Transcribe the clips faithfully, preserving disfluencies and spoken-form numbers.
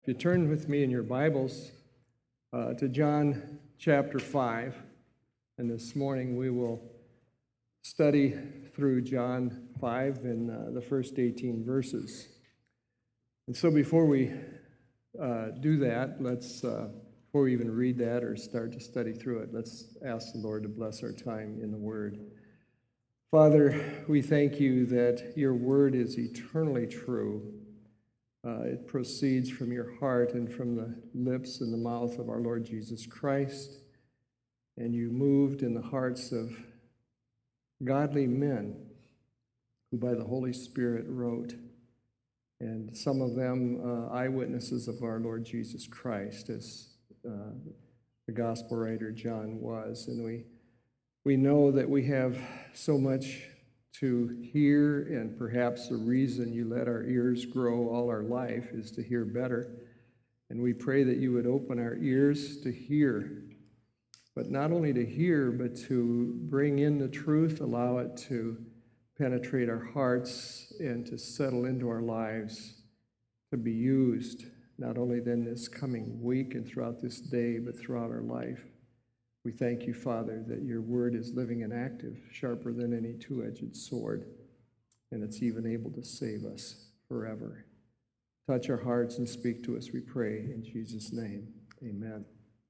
If you turn with me in your Bibles uh, to John chapter five, and this morning we will study through John five in uh, the first eighteen verses. And so before we uh, do that, let's, uh, before we even read that or start to study through it, let's ask the Lord to bless our time in the Word. Father, we thank you that your Word is eternally true. Uh, it proceeds from your heart and from the lips and the mouth of our Lord Jesus Christ. And you moved in the hearts of godly men who by the Holy Spirit wrote. And some of them uh, eyewitnesses of our Lord Jesus Christ, as uh, the gospel writer John was. And we, we know that we have so much to hear, and perhaps the reason you let our ears grow all our life is to hear better. And we pray that you would open our ears to hear, but not only to hear, but to bring in the truth, allow it to penetrate our hearts and to settle into our lives, to be used not only then this coming week and throughout this day, but throughout our life. We thank you, Father, that your word is living and active, sharper than any two-edged sword, and it's even able to save us forever. Touch our hearts and speak to us, we pray, in Jesus' name. Amen.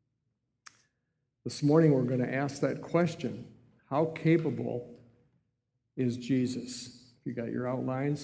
This morning we're going to ask that question: how capable is Jesus? If you got your outlines.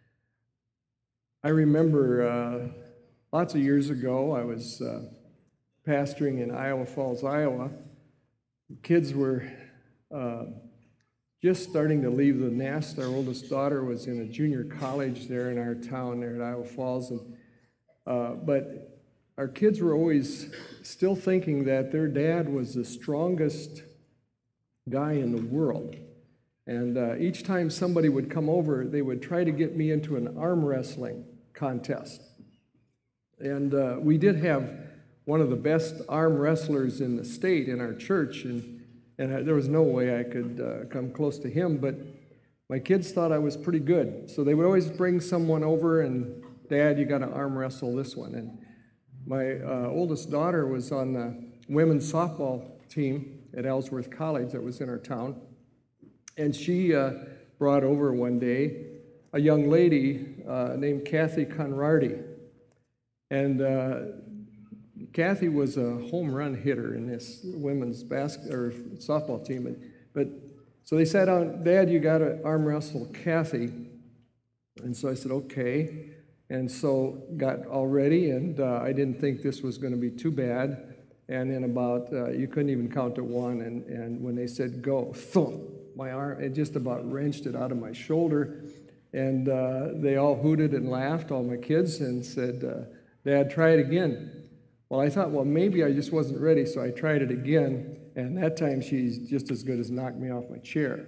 I remember uh, lots of years ago, I was uh, pastoring in Iowa Falls, Iowa. Kids were uh, just starting to leave the nest. Our oldest daughter was in a junior college there in our town there at Iowa Falls. And, uh, but our kids were always still thinking that their dad was the strongest guy in the world. And uh, each time somebody would come over, they would try to get me into an arm wrestling contest. And uh, we did have one of the best arm wrestlers in the state in our church, and, and I, there was no way I could uh, come close to him, but my kids thought I was pretty good. So they would always bring someone over and, Dad, you got to arm wrestle this one. And my uh, oldest daughter was on the women's softball team at Ellsworth College that was in our town, and she uh, brought over one day a young lady uh, named Kathy Conrarty. And uh, Kathy was a home run hitter in this women's basket or softball team. But so they sat down, Dad, you got to arm wrestle Kathy. And so I said, okay. And so got all ready, and uh, I didn't think this was going to be too bad. And in about, uh, you couldn't even count to one. And, and when they said go, thump, my arm, it just about wrenched it out of my shoulder. And uh, they all hooted and laughed, all my kids, and said, uh, Dad, try it again. Well, I thought, well, maybe I just wasn't ready, so I tried it again, and that time she's just as good as knocked me off my chair.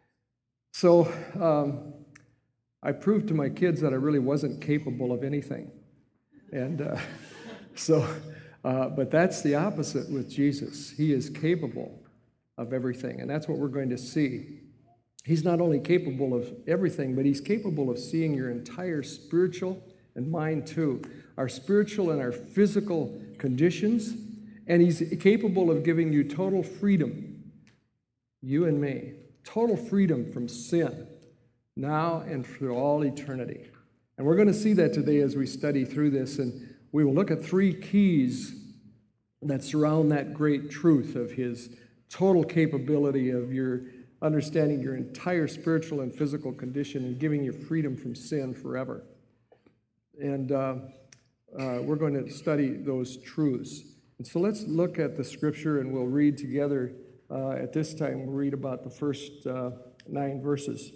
So um, I proved to my kids that I really wasn't capable of anything. And uh, so, uh, but that's the opposite with Jesus. He is capable of everything, and that's what we're going to see. He's not only capable of everything, but he's capable of seeing your entire spiritual and mind too, our spiritual and our physical conditions, and he's capable of giving you total freedom, you and me, total freedom from sin, now and for all eternity. And we're going to see that today as we study through this, and we will look at three keys that surround that great truth of his total capability of your understanding your entire spiritual and physical condition and giving you freedom from sin forever. And uh, uh, we're going to study those truths. And so let's look at the scripture, and we'll read together. Uh, at this time, we'll read about the first uh, nine verses.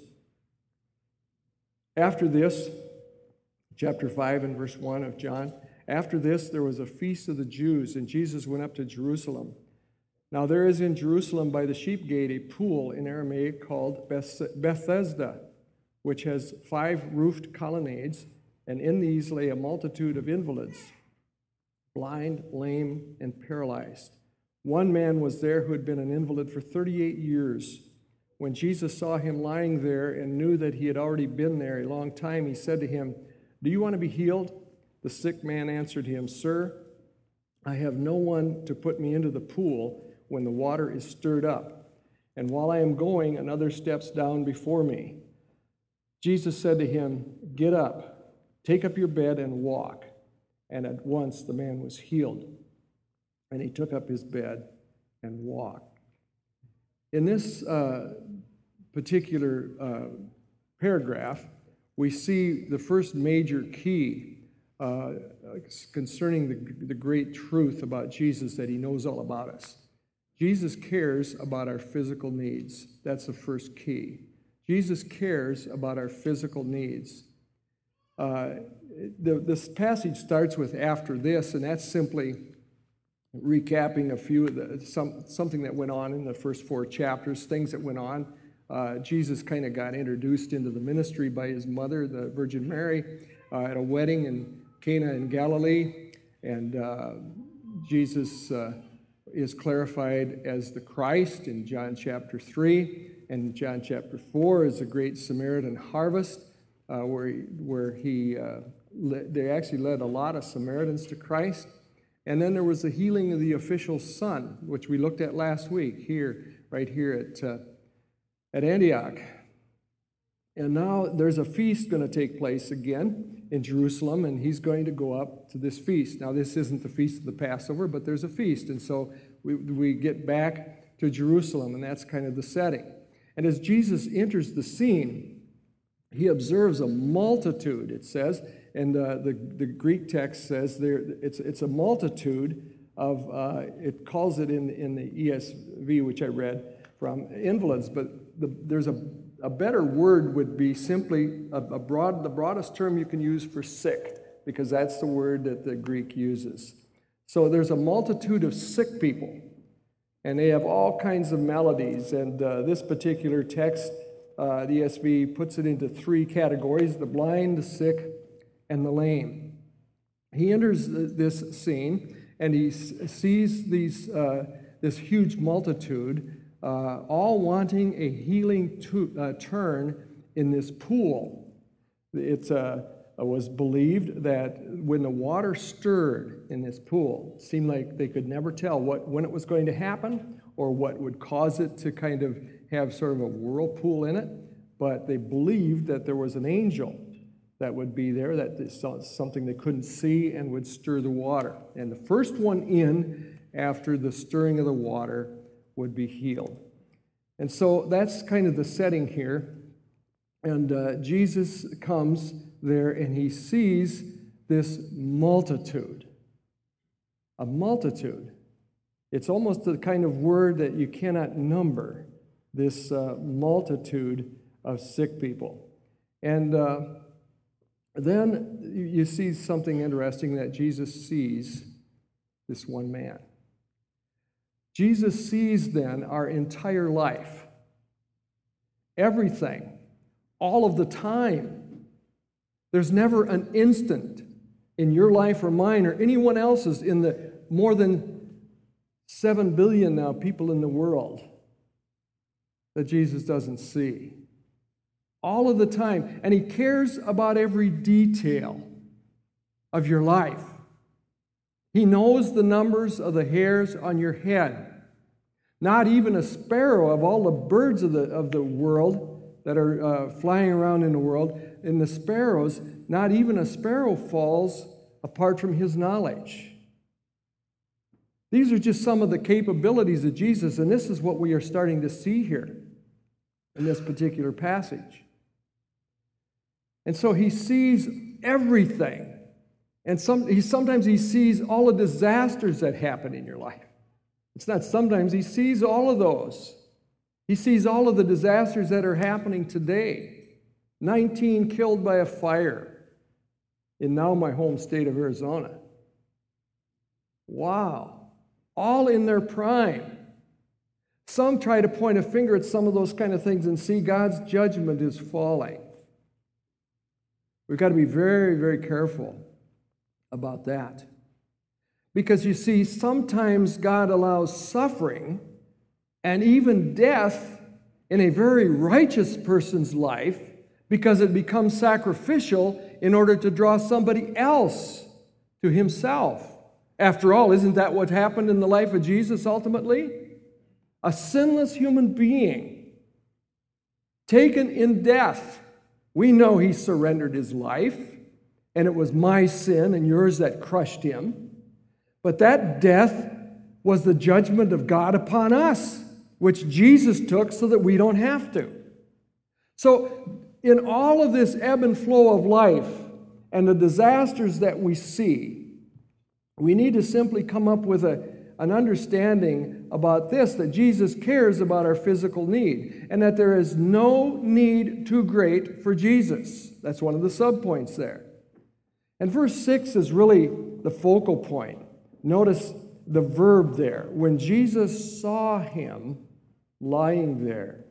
After this, chapter five and verse one of John, after this there was a feast of the Jews, and Jesus went up to Jerusalem. Now there is in Jerusalem by the sheep gate a pool in Aramaic called Bethesda, which has five roofed colonnades, and in these lay a multitude of invalids, blind, lame, and paralyzed. One man was there who had been an invalid for thirty-eight years. When Jesus saw him lying there and knew that he had already been there a long time, he said to him, "Do you want to be healed?" The sick man answered him, Sir, I have no one to put me into the pool when the water is stirred up. And while I am going, another steps down before me. Jesus said to him, Get up, take up your bed and walk. And at once the man was healed. And he took up his bed and walked. In this uh, particular uh, paragraph, we see the first major key uh, concerning the, the great truth about Jesus, that he knows all about us. Jesus cares about our physical needs. That's the first key. Jesus cares about our physical needs. Uh, the, this passage starts with after this, and that's simply recapping a few of the, some, something that went on in the first four chapters, things that went on. Uh, Jesus kind of got introduced into the ministry by his mother, the Virgin Mary, uh, at a wedding in Cana in Galilee, and uh, Jesus uh, is clarified as the Christ in John chapter three, and John chapter four is the great Samaritan harvest, uh, where he, where he uh, led, they actually led a lot of Samaritans to Christ. And then there was the healing of the official son, which we looked at last week here, right here at uh, at Antioch. And now there's a feast going to take place again in Jerusalem, and he's going to go up to this feast. Now, this isn't the feast of the Passover, but there's a feast. And so we, we get back to Jerusalem, and that's kind of the setting. And as Jesus enters the scene, he observes a multitude, it says, and uh, the, the Greek text says there it's, it's a multitude of, uh, it calls it in, in the E S V, which I read, from invalids, but the, there's a, a better word would be simply a, a broad, the broadest term you can use for sick, because that's the word that the Greek uses. So there's a multitude of sick people, and they have all kinds of maladies, and uh, this particular text, uh, the E S V puts it into three categories: the blind, the sick, and the lame. He enters this scene, and he sees these uh, this huge multitude, Uh, all wanting a healing to, uh, turn in this pool. It uh, was believed that when the water stirred in this pool, it seemed like they could never tell what when it was going to happen or what would cause it to kind of have sort of a whirlpool in it, but they believed that there was an angel that would be there, that is something they couldn't see and would stir the water. And the first one in after the stirring of the water would be healed. And so that's kind of the setting here. And uh, Jesus comes there and he sees this multitude. A multitude. It's almost the kind of word that you cannot number, this uh, multitude of sick people. And uh, then you see something interesting, that Jesus sees this one man. Jesus sees then our entire life, everything, all of the time. There's never an instant in your life or mine or anyone else's, in the more than seven billion now people in the world, that Jesus doesn't see. All of the time. And he cares about every detail of your life. He knows the numbers of the hairs on your head. Not even a sparrow of all the birds of the, of the world that are uh, flying around in the world, in the sparrows, not even a sparrow falls apart from his knowledge. These are just some of the capabilities of Jesus, and this is what we are starting to see here in this particular passage. And so he sees everything. And some, he, sometimes he sees all the disasters that happen in your life. It's not sometimes, he sees all of those. He sees all of the disasters that are happening today. nineteen killed by a fire in now my home state of Arizona. Wow. All in their prime. Some try to point a finger at some of those kind of things and see God's judgment is falling. We've got to be very, very careful about that. Because you see, sometimes God allows suffering and even death in a very righteous person's life because it becomes sacrificial in order to draw somebody else to himself. After all, isn't that what happened in the life of Jesus ultimately? A sinless human being, taken in death. We know he surrendered his life, and it was my sin and yours that crushed him. But that death was the judgment of God upon us, which Jesus took so that we don't have to. So in all of this ebb and flow of life and the disasters that we see, we need to simply come up with a, an understanding about this, that Jesus cares about our physical need, and that there is no need too great for Jesus. That's one of the subpoints there. And verse six is really the focal point. Notice the verb there. When Jesus saw him lying there.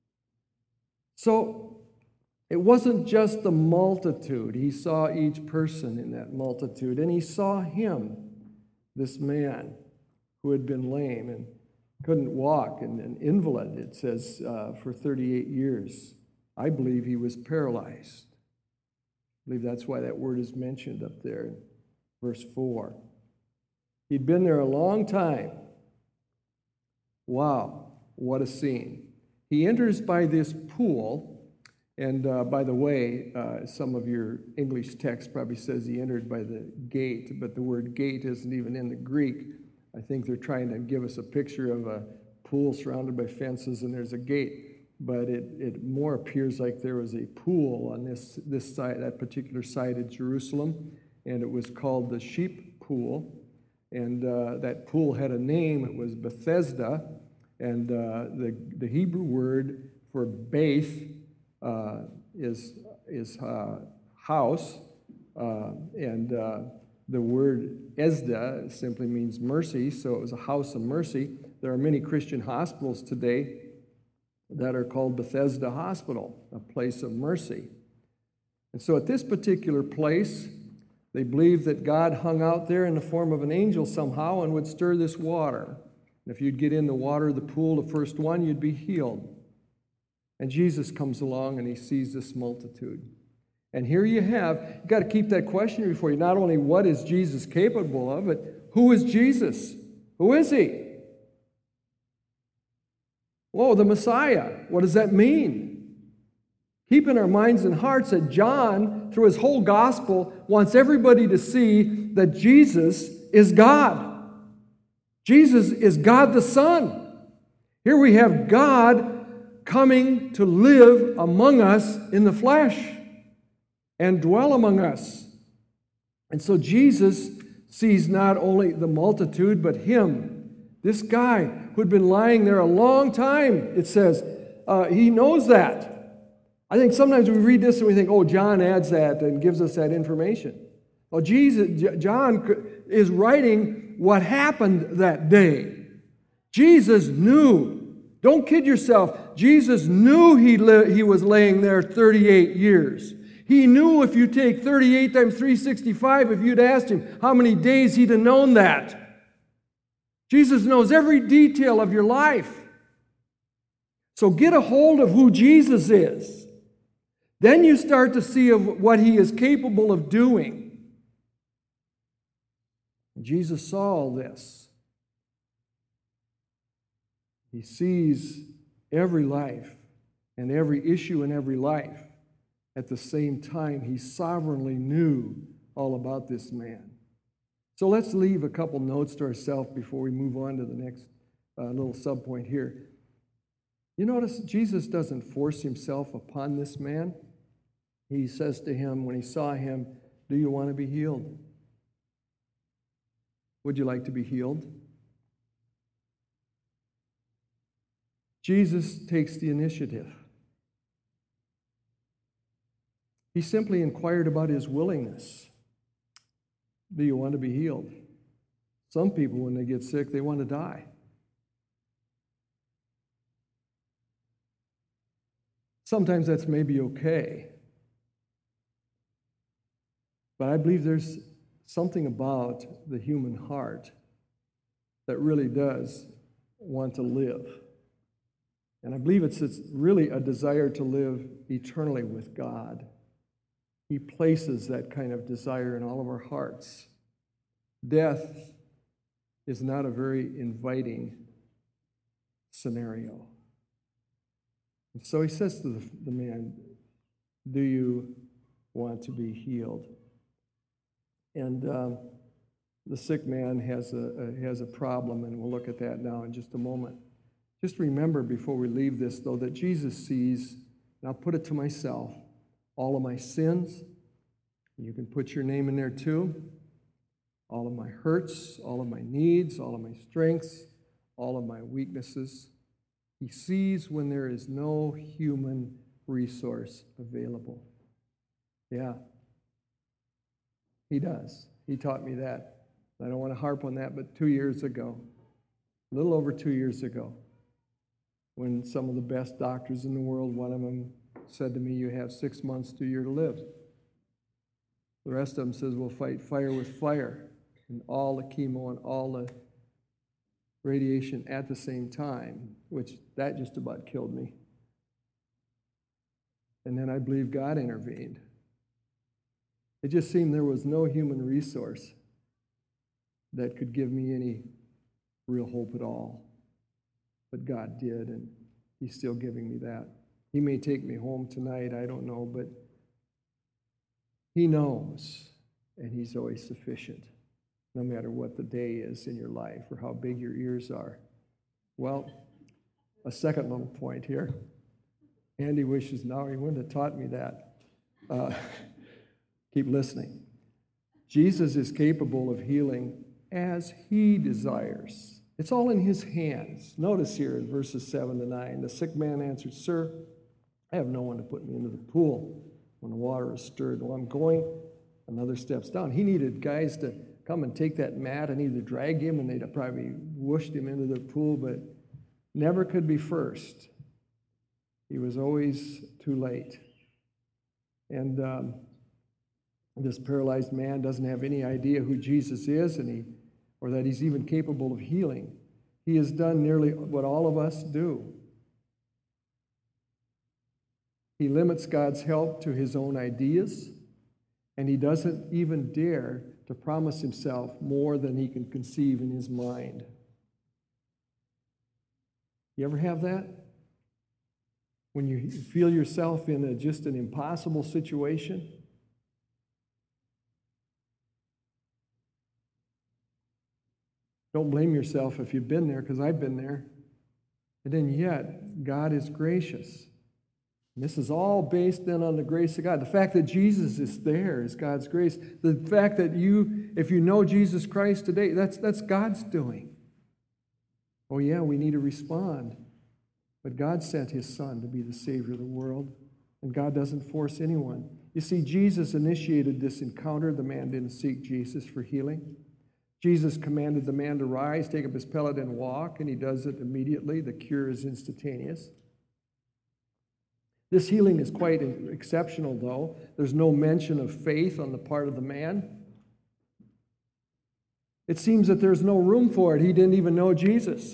So it wasn't just the multitude. He saw each person in that multitude, and he saw him, this man who had been lame and couldn't walk, and an invalid, it says, uh, for thirty-eight years. I believe he was paralyzed. I believe that's why that word is mentioned up there in verse four. He'd been there a long time. Wow, what a scene. He enters by this pool, and uh, by the way, uh, some of your English text probably says he entered by the gate, but the word gate isn't even in the Greek. I think they're trying to give us a picture of a pool surrounded by fences and there's a gate, but it, it more appears like there was a pool on this, this side, that particular side of Jerusalem, and it was called the Sheep Pool. And uh, that pool had a name. It was Bethesda, and uh, the, the Hebrew word for Beth uh, is, is uh, house, uh, and uh, the word Esda simply means mercy, so it was a house of mercy. There are many Christian hospitals today that are called Bethesda Hospital, a place of mercy. And so at this particular place, they believed that God hung out there in the form of an angel somehow and would stir this water. And if you'd get in the water of the pool, the first one, you'd be healed. And Jesus comes along and he sees this multitude. And here you have, you've got to keep that question before you. Not only what is Jesus capable of, but who is Jesus? Who is he? Whoa, the Messiah. What does that mean? Keep in our minds and hearts that John, through his whole gospel, wants everybody to see that Jesus is God. Jesus is God the Son. Here we have God coming to live among us in the flesh and dwell among us. And so Jesus sees not only the multitude, but him, this guy who had been lying there a long time, it says. Uh, he knows that. I think sometimes we read this and we think, oh, John adds that and gives us that information. Well, Jesus, John is writing what happened that day. Jesus knew. Don't kid yourself. Jesus knew he, li- he was laying there thirty-eight years. He knew if you take thirty-eight times three hundred sixty-five, if you'd asked him how many days, he'd have known that. Jesus knows every detail of your life. So get a hold of who Jesus is. Then you start to see of what he is capable of doing. Jesus saw all this. He sees every life and every issue in every life. At the same time, he sovereignly knew all about this man. So let's leave a couple notes to ourselves before we move on to the next uh, little subpoint here. You notice Jesus doesn't force himself upon this man. He says to him when he saw him, "Do you want to be healed? Would you like to be healed?" Jesus takes the initiative. He simply inquired about his willingness. Do you want to be healed? Some people, when they get sick, they want to die. Sometimes that's maybe okay. But I believe there's something about the human heart that really does want to live. And I believe it's, it's really a desire to live eternally with God. He places that kind of desire in all of our hearts. Death is not a very inviting scenario. And so he says to the, the man, do you want to be healed? And um, the sick man has a, a has a problem, and we'll look at that now in just a moment. Just remember before we leave this, though, that Jesus sees, and I'll put it to myself, all of my sins. You can put your name in there too. All of my hurts, all of my needs, all of my strengths, all of my weaknesses. He sees when there is no human resource available. Yeah, he does. He taught me that. I don't want to harp on that, but two years ago, a little over two years ago, when some of the best doctors in the world, one of them said to me, you have six months to a year to live. The rest of them says, we'll fight fire with fire, and all the chemo and all the radiation at the same time, which that just about killed me. And then I believe God intervened. It just seemed there was no human resource that could give me any real hope at all. But God did, and he's still giving me that. He may take me home tonight, I don't know, but he knows, and he's always sufficient, no matter what the day is in your life or how big your ears are. Well, a second little point here. Andy wishes now he wouldn't have taught me that. Uh, keep listening. Jesus is capable of healing as he desires. It's all in his hands. Notice here in verses seven to nine, the sick man answered, Sir, I have no one to put me into the pool when the water is stirred. Well, I'm going another steps down. He needed guys to come and take that mat and either drag him, and they'd probably whooshed him into the pool, but never could be first. He was always too late. And um, this paralyzed man doesn't have any idea who Jesus is, and he, or that he's even capable of healing. He has done nearly what all of us do. He limits God's help to his own ideas, and he doesn't even dare to promise himself more than he can conceive in his mind. You ever have that? When you feel yourself in a, just an impossible situation? Don't blame yourself if you've been there, because I've been there. And then yet, God is gracious. And this is all based then on the grace of God. The fact that Jesus is there is God's grace. The fact that you, if you know Jesus Christ today, that's, that's God's doing. Oh yeah, we need to respond. But God sent his Son to be the Savior of the world, and God doesn't force anyone. You see, Jesus initiated this encounter. The man didn't seek Jesus for healing. Jesus commanded the man to rise, take up his pallet, and walk, and he does it immediately. The cure is instantaneous. This healing is quite exceptional, though. There's no mention of faith on the part of the man. It seems that there's no room for it. He didn't even know Jesus.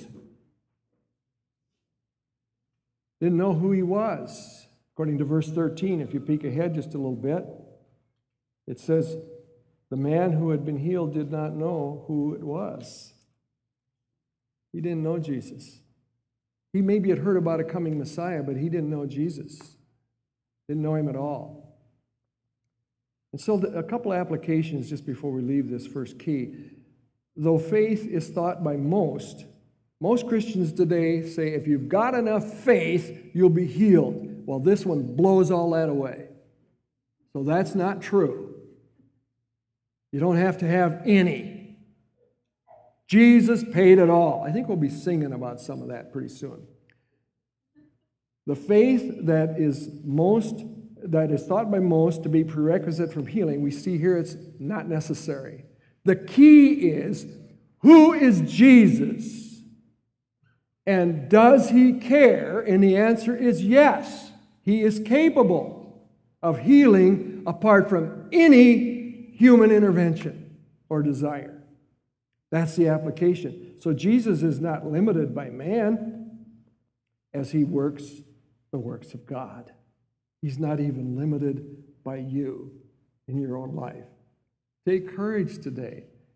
Didn't know who he was. According to verse thirteen, if you peek ahead just a little bit, it says, the man who had been healed did not know who it was. He didn't know Jesus. He maybe had heard about a coming Messiah, but he didn't know Jesus. Didn't know him at all. And so a couple of applications just before we leave this first key. Though faith is thought by most, most Christians today say if you've got enough faith, you'll be healed. Well, this one blows all that away. So that's not true. You don't have to have any. Jesus paid it all. I think we'll be singing about some of that pretty soon. The faith that is most, that is thought by most to be prerequisite from healing, we see here it's not necessary. The key is, who is Jesus? And does he care? And the answer is yes. He is capable of healing apart from any human intervention or desire. That's the application. So Jesus is not limited by man as he works the works of God. He's not even limited by you in your own life. Take courage today.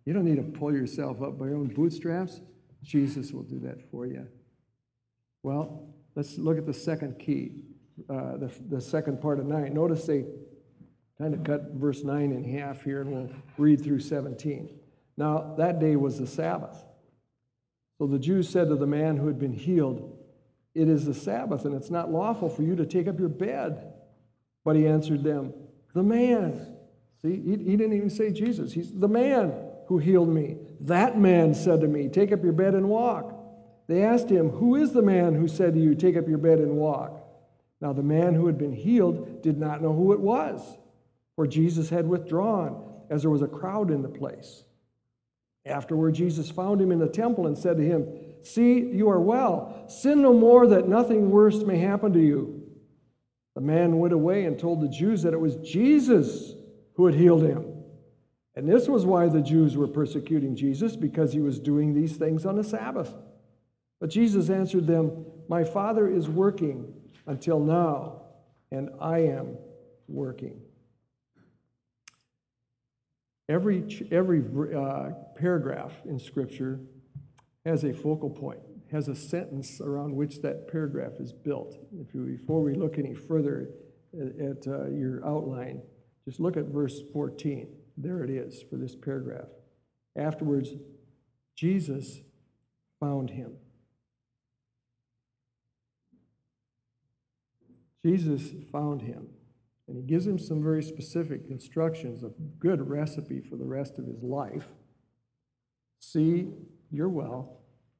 You don't need to pull yourself up by your own bootstraps. Jesus will do that for you. Well, let's look at the second key, uh, the, the second part of nine. Notice they kind of cut verse nine in half here, and we'll read through seventeen. Now, that day was the Sabbath. So the Jews said to the man who had been healed, "It is the Sabbath, and it's not lawful for you to take up your bed." But he answered them, "The man," see, he, he didn't even say Jesus. He's the man who healed me. "That man said to me, 'Take up your bed and walk.' They asked him, 'Who is the man who said to you, 'Take up your bed and walk'?" Now the man who had been healed did not know who it was, for Jesus had withdrawn, as there was a crowd in the place. Afterward, Jesus found him in the temple and said to him, "See, you are well. Sin no more, that nothing worse may happen to you." The man went away and told the Jews that it was Jesus who had healed him. And this was why the Jews were persecuting Jesus, because he was doing these things on the Sabbath. But Jesus answered them, "My Father is working until now, and I am working." Every, every uh, paragraph in Scripture has a focal point, has a sentence around which that paragraph is built. If you, before we look any further at, at uh, your outline, just look at verse fourteen. There it is for this paragraph. Afterwards, Jesus found him. Jesus found him. And he gives him some very specific instructions, a good recipe for the rest of his life. See, you're well,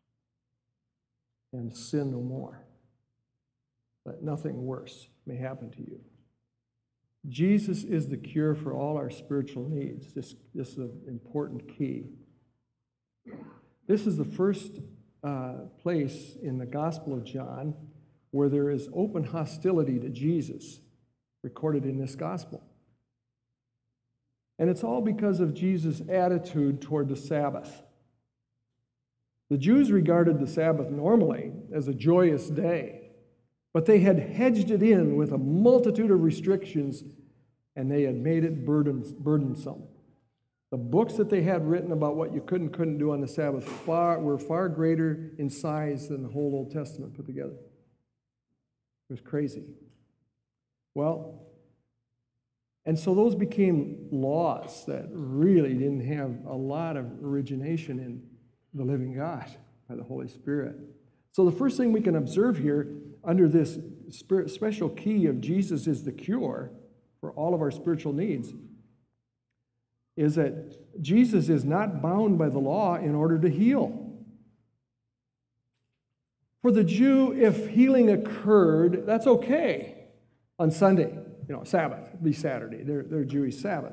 and sin no more, that nothing worse may happen to you. Jesus is the cure for all our spiritual needs. This, this is an important key. This is the first uh, place in the Gospel of John where there is open hostility to Jesus, recorded in this gospel. And it's all because of Jesus' attitude toward the Sabbath. The Jews regarded the Sabbath normally as a joyous day, but they had hedged it in with a multitude of restrictions, and they had made it burdensome. The books that they had written about what you could and couldn't do on the Sabbath far, were far greater in size than the whole Old Testament put together. It was crazy. Well, and so those became laws that really didn't have a lot of origination in the living God by the Holy Spirit. So the first thing we can observe here under this spirit, special key of Jesus is the cure for all of our spiritual needs is that Jesus is not bound by the law in order to heal. For the Jew, if healing occurred, that's okay on Sunday. You know, Sabbath, it'd be Saturday, their, their Jewish Sabbath.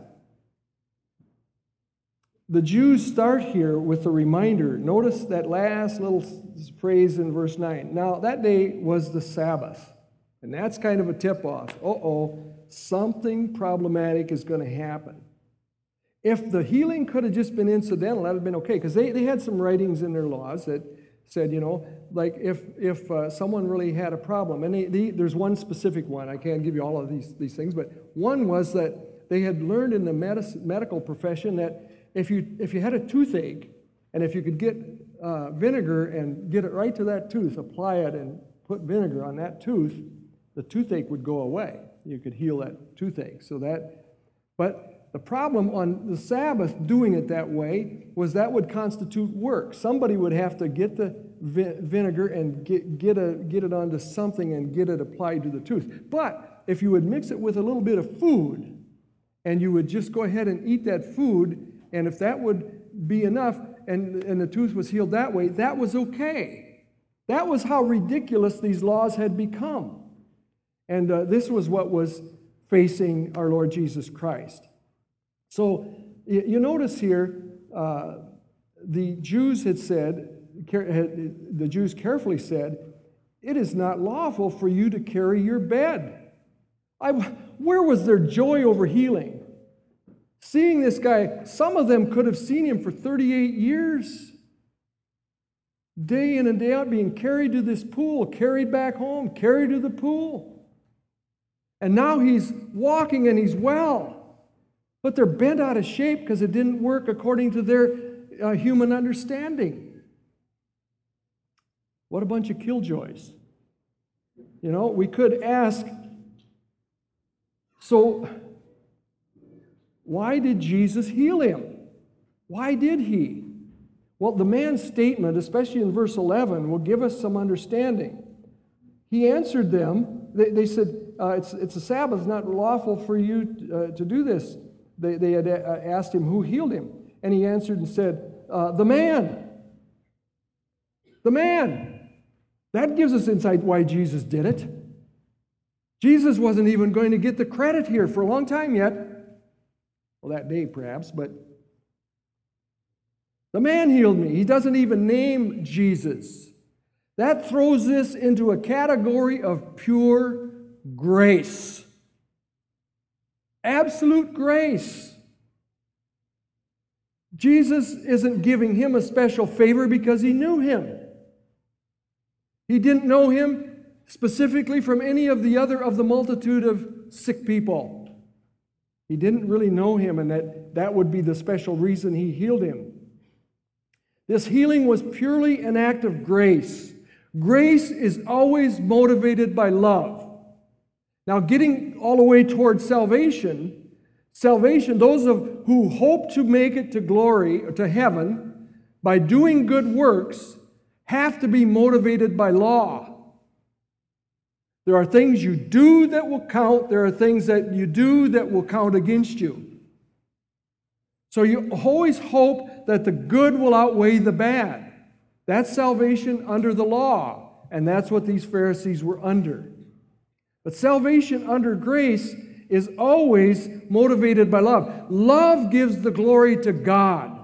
The Jews start here with a reminder. Notice that last little phrase in verse nine. Now, that day was the Sabbath. And that's kind of a tip-off. Uh-oh, something problematic is going to happen. If the healing could have just been incidental, that would have been okay. Because they, they had some writings in their laws that said, you know, like if if uh, someone really had a problem. And they, they, there's one specific one. I can't give you all of these, these things. But one was that they had learned in the medicine, medical profession that if you if you had a toothache, and if you could get uh, vinegar and get it right to that tooth, apply it and put vinegar on that tooth, the toothache would go away. You could heal that toothache. So that, but the problem on the Sabbath doing it that way was that would constitute work. Somebody would have to get the vi- vinegar and get get a get it onto something and get it applied to the tooth. But if you would mix it with a little bit of food, and you would just go ahead and eat that food, and if that would be enough, and, and the tooth was healed that way, that was okay. That was how ridiculous these laws had become. And uh, this was what was facing our Lord Jesus Christ. So you, you notice here, uh, the Jews had said, had, the Jews carefully said, it is not lawful for you to carry your bed. I, where was their joy over healing? Seeing this guy, some of them could have seen him for thirty-eight years. Day in and day out being carried to this pool, carried back home, carried to the pool. And now he's walking and he's well. But they're bent out of shape because it didn't work according to their uh, human understanding. What a bunch of killjoys. You know, we could ask, so why did Jesus heal him? Why did he? Well, the man's statement, especially in verse eleven, will give us some understanding. He answered them. They, they said, uh, it's, it's a Sabbath, it's not lawful for you uh, to do this. They, they had uh, asked him who healed him. And he answered and said, uh, the man. The man. That gives us insight why Jesus did it. Jesus wasn't even going to get the credit here for a long time yet. Well, that day perhaps, but the man healed me. He doesn't even name Jesus. That throws this into a category of pure grace. Absolute grace. Jesus isn't giving him a special favor because he knew him. He didn't know him specifically from any of the other of the multitude of sick people. He didn't really know him, and that, that would be the special reason he healed him. This healing was purely an act of grace. Grace is always motivated by love. Now, getting all the way towards salvation, salvation, those of who hope to make it to glory, or to heaven, by doing good works, have to be motivated by law. There are things you do that will count. There are things that you do that will count against you. So you always hope that the good will outweigh the bad. That's salvation under the law, and that's what these Pharisees were under. But salvation under grace is always motivated by love. Love gives the glory to God.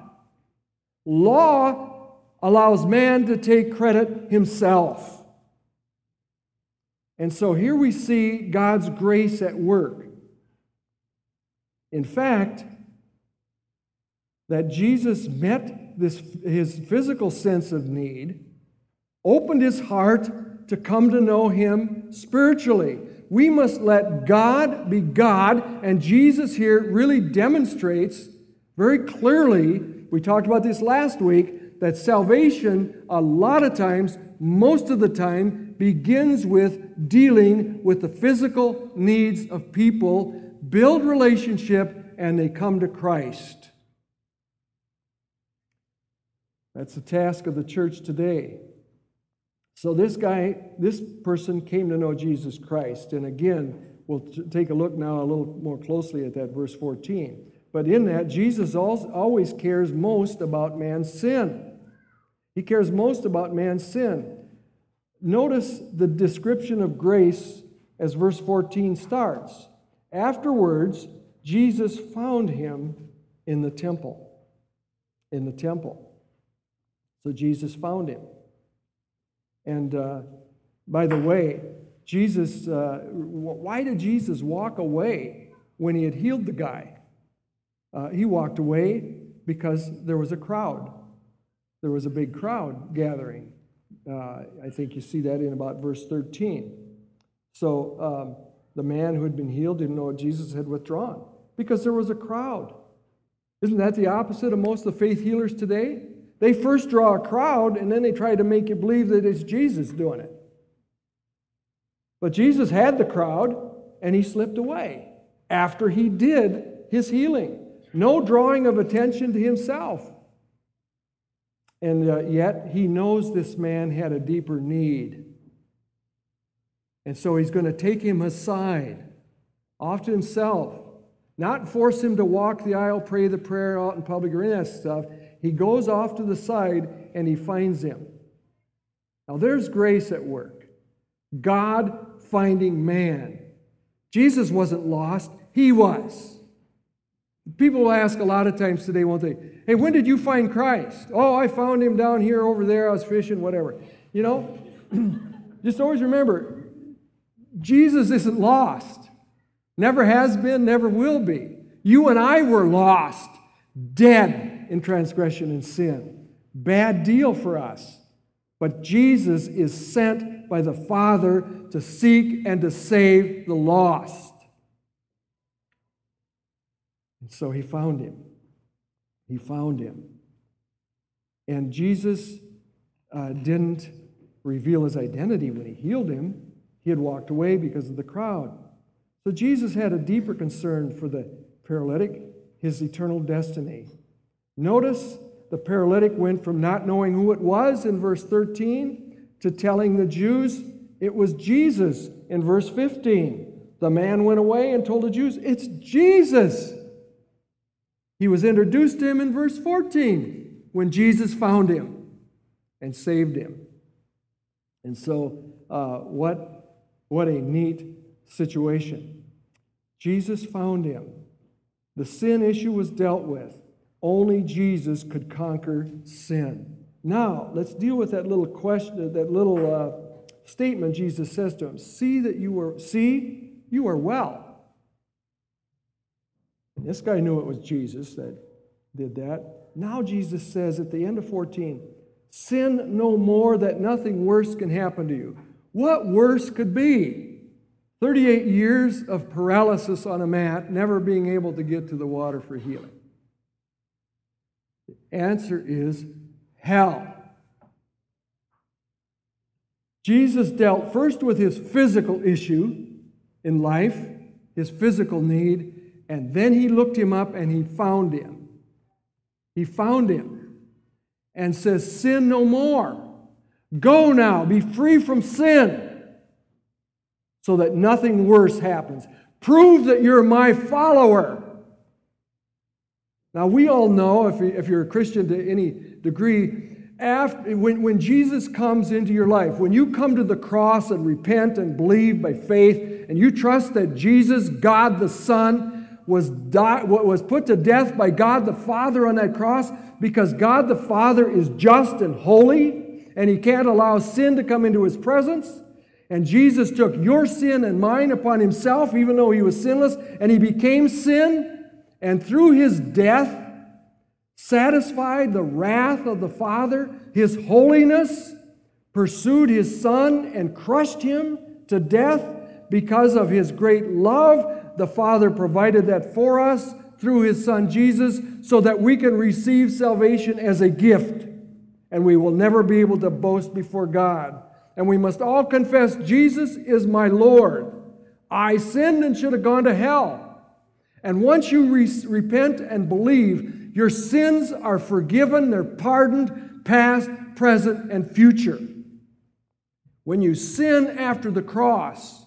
Law allows man to take credit himself. And so here we see God's grace at work. In fact, that Jesus met this, his physical sense of need, opened his heart to come to know him spiritually. We must let God be God, and Jesus here really demonstrates very clearly, we talked about this last week, that salvation a lot of times, most of the time, begins with dealing with the physical needs of people, build relationship, and they come to Christ. That's the task of the church today. So this guy, this person came to know Jesus Christ. And again, we'll t- take a look now a little more closely at that verse fourteen. But in that, Jesus always cares most about man's sin. He cares most about man's sin. Notice the description of grace as verse fourteen starts. Afterwards, Jesus found him in the temple. In the temple. So Jesus found him. And uh, by the way, Jesus, uh, why did Jesus walk away when he had healed the guy? Uh, he walked away because there was a crowd. There was a big crowd gathering. Uh, I think you see that in about verse thirteen. So um, the man who had been healed didn't know Jesus had withdrawn because there was a crowd. Isn't that the opposite of most of the faith healers today? They first draw a crowd, and then they try to make you believe that it's Jesus doing it. But Jesus had the crowd, and he slipped away after he did his healing. No drawing of attention to himself. And uh, yet, he knows this man had a deeper need. And so he's going to take him aside, off to himself. Not force him to walk the aisle, pray the prayer out in public, or any of that stuff. He goes off to the side and he finds him. Now there's grace at work. God finding man. Jesus wasn't lost. He was. People will ask a lot of times today, won't they? Hey, when did you find Christ? Oh, I found him down here, over there. I was fishing, whatever. You know, just always remember, Jesus isn't lost. Never has been, never will be. You and I were lost, dead in transgression and sin. Bad deal for us. But Jesus is sent by the Father to seek and to save the lost. And so he found him. He found him. And Jesus uh, didn't reveal his identity when he healed him. He had walked away because of the crowd. So Jesus had a deeper concern for the paralytic, his eternal destiny. Notice the paralytic went from not knowing who it was in verse thirteen to telling the Jews it was Jesus in verse fifteen. The man went away and told the Jews, it's Jesus. He was introduced to him in verse fourteen when Jesus found him and saved him. And so, uh, what, what a neat situation. Jesus found him. The sin issue was dealt with. Only Jesus could conquer sin. Now, let's deal with that little question, that little uh, statement Jesus says to him. See that you are, see, you are well. And this guy knew it was Jesus that did that. Now Jesus says at the end of fourteen, sin no more that nothing worse can happen to you. What worse could be? thirty-eight years of paralysis on a mat, never being able to get to the water for healing. The answer is hell. Jesus dealt first with his physical issue in life, his physical need, and then he looked him up and he found him. He found him and says, sin no more. Go now, be free from sin so that nothing worse happens. Prove that you're my follower. Now, we all know, if you're a Christian to any degree, after, when, when Jesus comes into your life, when you come to the cross and repent and believe by faith, and you trust that Jesus, God the Son, was, die, was put to death by God the Father on that cross, because God the Father is just and holy, and He can't allow sin to come into His presence. And Jesus took your sin and mine upon Himself, even though He was sinless, and He became sin, and through His death, satisfied the wrath of the Father, His holiness, pursued His Son and crushed Him to death because of His great love. The Father provided that for us through His Son Jesus so that we can receive salvation as a gift, and we will never be able to boast before God. And we must all confess, Jesus is my Lord. I sinned and should have gone to hell. And once you re- repent and believe, your sins are forgiven, they're pardoned, past, present, and future. When you sin after the cross,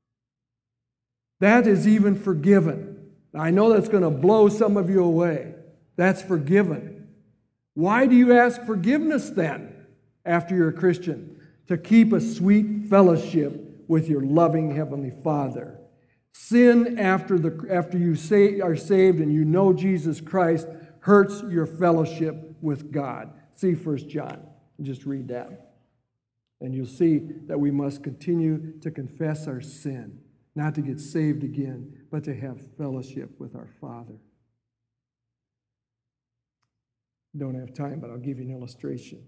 that is even forgiven. Now, I know that's going to blow some of you away. That's forgiven. Why do you ask forgiveness then after you're a Christian? To keep a sweet fellowship with your loving Heavenly Father. Sin after, the, after you say, are saved and you know Jesus Christ hurts your fellowship with God. See First John. Just read that. And you'll see that we must continue to confess our sin, not to get saved again, but to have fellowship with our Father. Don't have time, but I'll give you an illustration.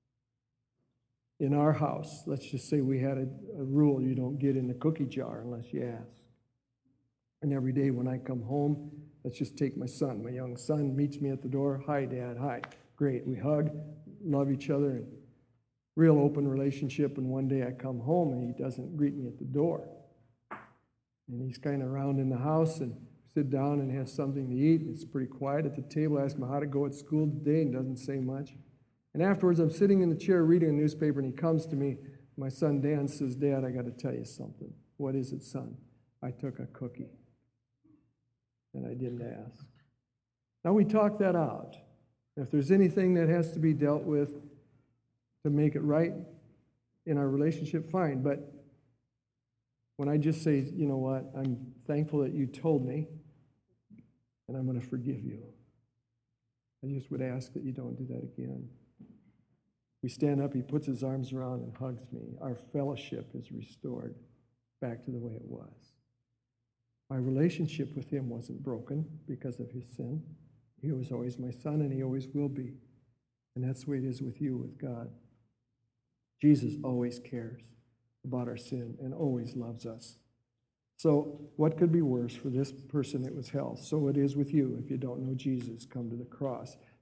In our house, let's just say we had a, a rule, you don't get in the cookie jar unless you ask. And every day when I come home, let's just take my son. My young son meets me at the door. Hi, Dad. Hi. Great. We hug, love each other, and real open relationship. And one day I come home and he doesn't greet me at the door. And he's kind of around in the house and sit down and has something to eat. It's pretty quiet at the table. I ask him how to go at school today and doesn't say much. And afterwards, I'm sitting in the chair reading a newspaper, and he comes to me. My son Dan says, Dad, I got to tell you something. What is it, son? I took a cookie, and I didn't ask. Now, we talk that out. If there's anything that has to be dealt with to make it right in our relationship, fine. But when I just say, you know what, I'm thankful that you told me, and I'm going to forgive you, I just would ask that you don't do that again. We stand up, he puts his arms around and hugs me. Our fellowship is restored back to the way it was. My relationship with him wasn't broken because of his sin. He was always my son, and he always will be. And that's the way it is with you, with God. Jesus always cares about our sin and always loves us. So what could be worse for this person? It was hell. So it is with you if you don't know Jesus. Come to the cross.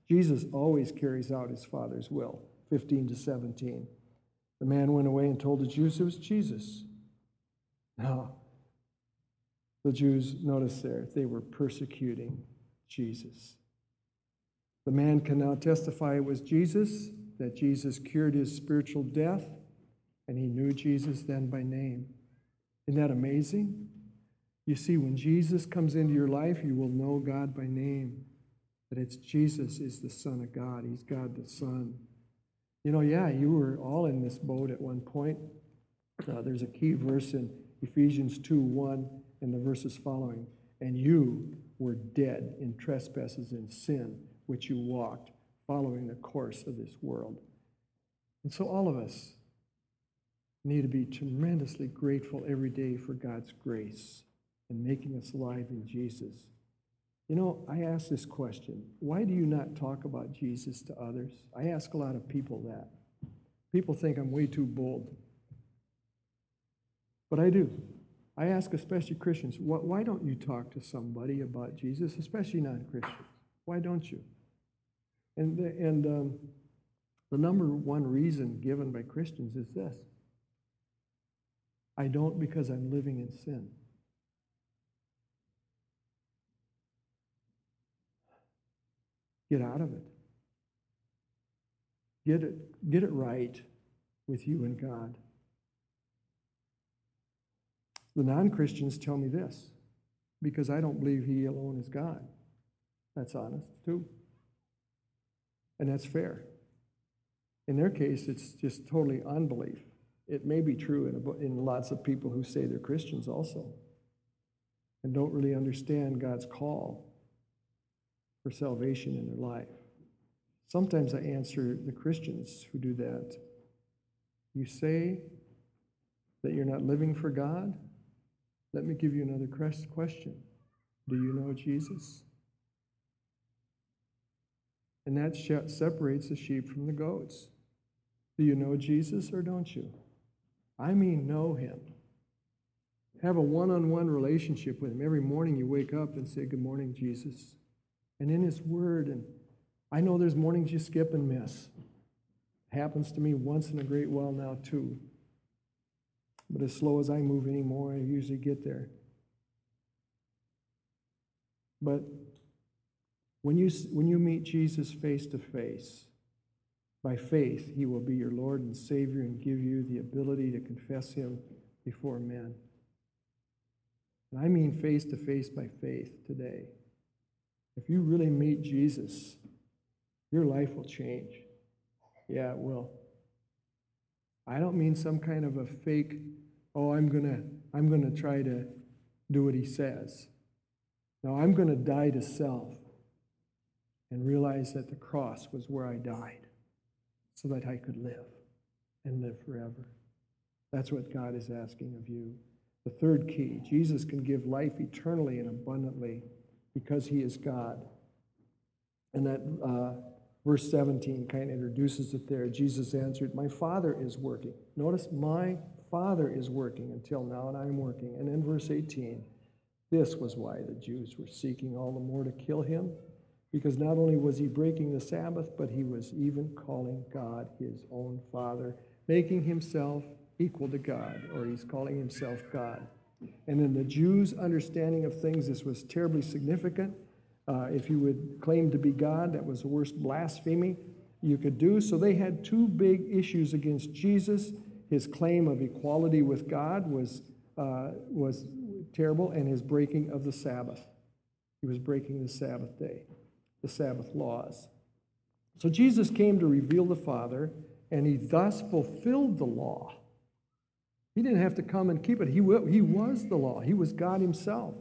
Jesus always carries out his Father's will, fifteen to seventeen. The man went away and told the Jews it was Jesus. Now, the Jews, notice there, they were persecuting Jesus. The man can now testify it was Jesus, that Jesus cured his spiritual death, and he knew Jesus then by name. Isn't that amazing? You see, when Jesus comes into your life, you will know God by name. That it's Jesus is the Son of God. He's God the Son. You know, yeah, you were all in this boat at one point. Uh, there's a key verse in Ephesians two one and the verses following. And you were dead in trespasses and sin, which you walked, following the course of this world. And so all of us need to be tremendously grateful every day for God's grace and making us alive in Jesus. You know, I ask this question, why do you not talk about Jesus to others? I ask a lot of people that. People think I'm way too bold. But I do. I ask especially Christians, why don't you talk to somebody about Jesus, especially non-Christians? Why don't you? And, the, and um, the number one reason given by Christians is this. I don't because I'm living in sin. Get out of it. Get it, get it right with you and God. The non-Christians tell me this, because I don't believe he alone is God. That's honest, too. And that's fair. In their case, it's just totally unbelief. It may be true in, in lots of people who say they're Christians also and don't really understand God's call for salvation in their life. Sometimes I answer the Christians who do that. You say that you're not living for God? Let me give you another question. Do you know Jesus? And that separates the sheep from the goats. Do you know Jesus or don't you? I mean know him. Have a one-on-one relationship with him. Every morning you wake up and say, good morning, Jesus. And in his word, and I know there's mornings you skip and miss. Happens to me once in a great while now too. But as slow as I move anymore, I usually get there. But when you, when you meet Jesus face to face, by faith, he will be your Lord and Savior and give you the ability to confess him before men. And I mean face to face by faith today. If you really meet Jesus, your life will change. Yeah, it will. I don't mean some kind of a fake, oh, I'm gonna, I'm gonna try to do what he says. No, I'm gonna die to self and realize that the cross was where I died so that I could live and live forever. That's what God is asking of you. The third key, Jesus can give life eternally and abundantly because he is God. And that uh, verse seventeen kind of introduces it there. Jesus answered, my Father is working. Notice, my Father is working until now, and I'm working. And in verse eighteen, this was why the Jews were seeking all the more to kill him, because not only was he breaking the Sabbath, but he was even calling God his own Father, making himself equal to God, or he's calling himself God. And in the Jews' understanding of things, this was terribly significant. Uh, if you would claim to be God, that was the worst blasphemy you could do. So they had two big issues against Jesus. His claim of equality with God was, uh, was terrible, and his breaking of the Sabbath. He was breaking the Sabbath day, the Sabbath laws. So Jesus came to reveal the Father, and he thus fulfilled the law. He didn't have to come and keep it. He, he was the law. He was God himself.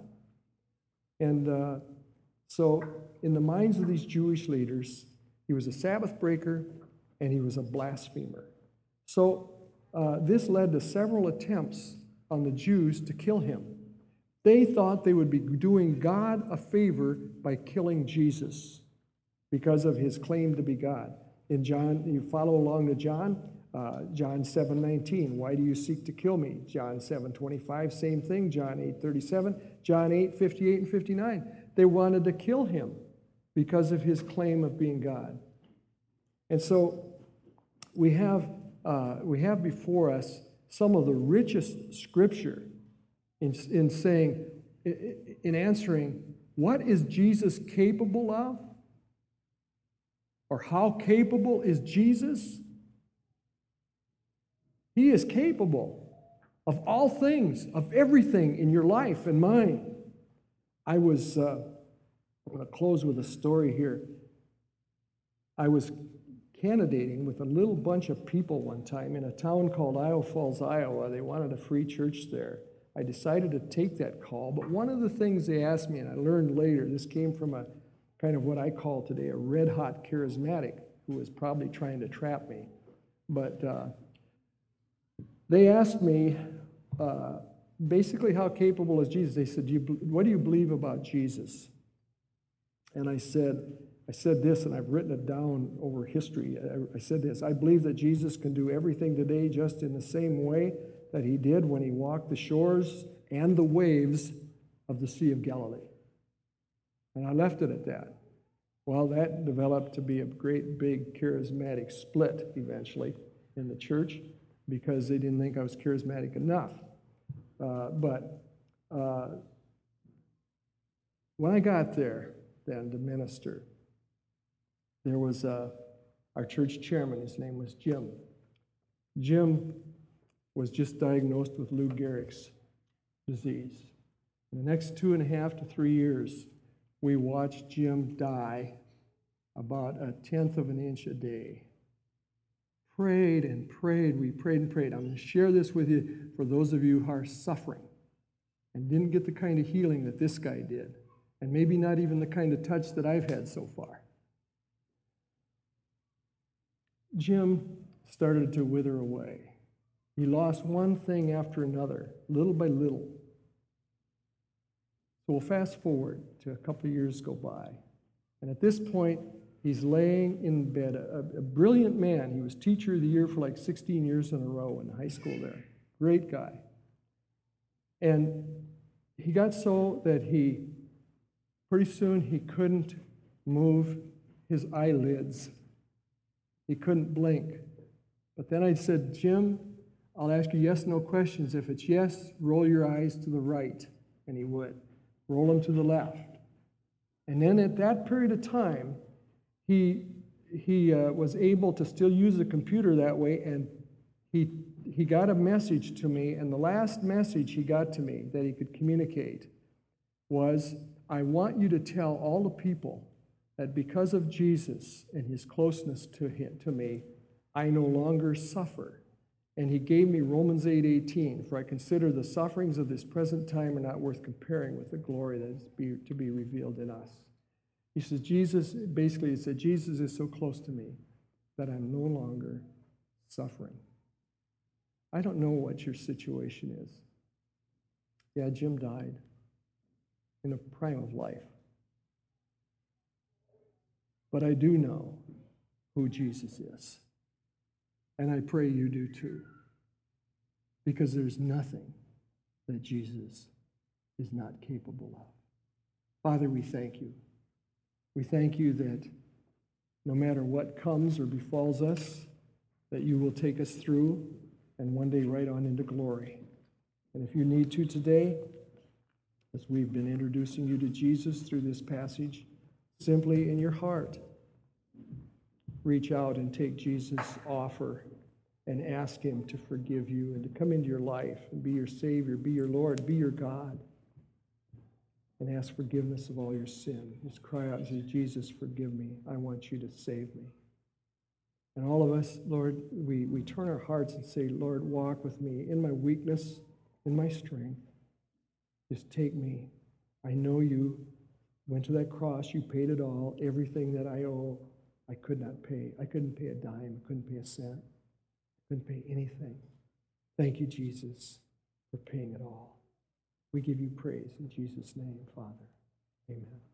And uh, so in the minds of these Jewish leaders, he was a Sabbath breaker and he was a blasphemer. So uh, this led to several attempts on the Jews to kill him. They thought they would be doing God a favor by killing Jesus because of his claim to be God. In John, you follow along to John, uh, John seven nineteen, why do you seek to kill me? John seven twenty-five, same thing, John eight thirty-seven, John eight fifty-eight and fifty-nine. They wanted to kill him because of his claim of being God. And so we have, uh, we have before us some of the richest scripture in, in saying, in answering, what is Jesus capable of? Or how capable is Jesus? He is capable of all things, of everything in your life and mine. I was, uh, I'm going to close with a story here. I was candidating with a little bunch of people one time in a town called Iowa Falls, Iowa. They wanted a free church there. I decided to take that call, but one of the things they asked me, and I learned later, this came from a kind of what I call today a red-hot charismatic who was probably trying to trap me. But uh, they asked me uh, basically how capable is Jesus. They said, do you, what do you believe about Jesus? And I said, I said this, and I've written it down over history. I, I said this, I believe that Jesus can do everything today just in the same way that he did when he walked the shores and the waves of the Sea of Galilee. And I left it at that. Well, that developed to be a great big charismatic split eventually in the church because they didn't think I was charismatic enough. Uh, but uh, when I got there then to minister, there was uh, our church chairman. His name was Jim. Jim was just diagnosed with Lou Gehrig's disease. In the next two and a half to three years, we watched Jim die about a tenth of an inch a day. Prayed and prayed, we prayed and prayed. I'm going to share this with you for those of you who are suffering and didn't get the kind of healing that this guy did, and maybe not even the kind of touch that I've had so far. Jim started to wither away. He lost one thing after another, little by little. So we'll fast forward to a couple of years go by. And at this point, he's laying in bed, a, a brilliant man. He was teacher of the year for like sixteen years in a row in high school there. Great guy. And he got so that he, pretty soon, he couldn't move his eyelids. He couldn't blink. But then I said, Jim, I'll ask you yes, no questions. If it's yes, roll your eyes to the right. And he would. Roll them to the left. And then at that period of time, he, he uh, was able to still use the computer that way, and he, he got a message to me, and the last message he got to me that he could communicate was, I want you to tell all the people that because of Jesus and his closeness to him, to me, I no longer suffer. And he gave me Romans eight eighteen, for I consider the sufferings of this present time are not worth comparing with the glory that is be, to be revealed in us. He says, Jesus, basically he said, Jesus is so close to me that I'm no longer suffering. I don't know what your situation is. Yeah, Jim died in the prime of life. But I do know who Jesus is. And I pray you do too. Because there's nothing that Jesus is not capable of. Father, we thank you. We thank you that no matter what comes or befalls us, that you will take us through and one day right on into glory. And if you need to today, as we've been introducing you to Jesus through this passage, simply in your heart, reach out and take Jesus' offer and ask him to forgive you and to come into your life and be your Savior, be your Lord, be your God, and ask forgiveness of all your sin. Just cry out and say, Jesus, forgive me. I want you to save me. And all of us, Lord, we, we turn our hearts and say, Lord, walk with me in my weakness, in my strength. Just take me. I know you went to that cross. You paid it all. Everything that I owe, I could not pay. I couldn't pay a dime. I couldn't pay a cent. I couldn't pay anything. Thank you, Jesus, for paying it all. We give you praise in Jesus' name, Father. Amen.